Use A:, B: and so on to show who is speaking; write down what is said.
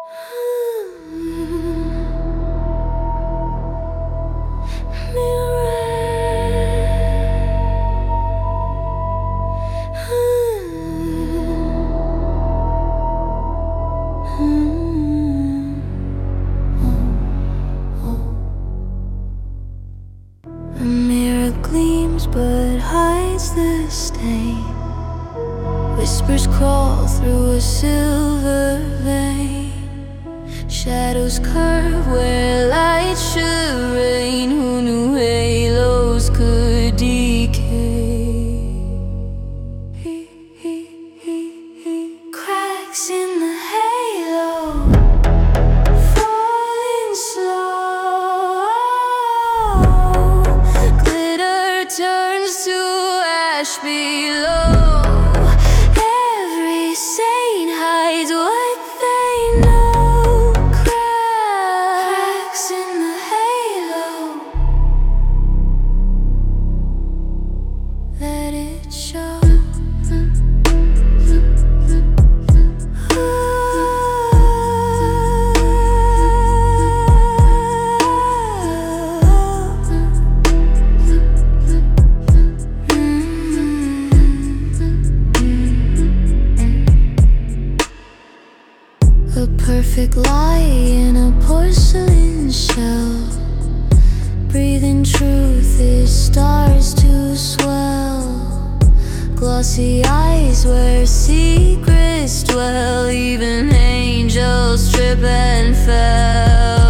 A: A mirror gleams but hides the stain. Whispers crawl through a silver vein. Shadows curve where light should rain. Who knew halos could decay? Cracks in the halo, falling slow. Glitter turns to ash below. Every saint hides what they know. Cracks in the halo, let it show. A perfect lie in a porcelain shell. Breathing truth is stars to swell. Glossy eyes where secrets dwell. Even angels trip and fell.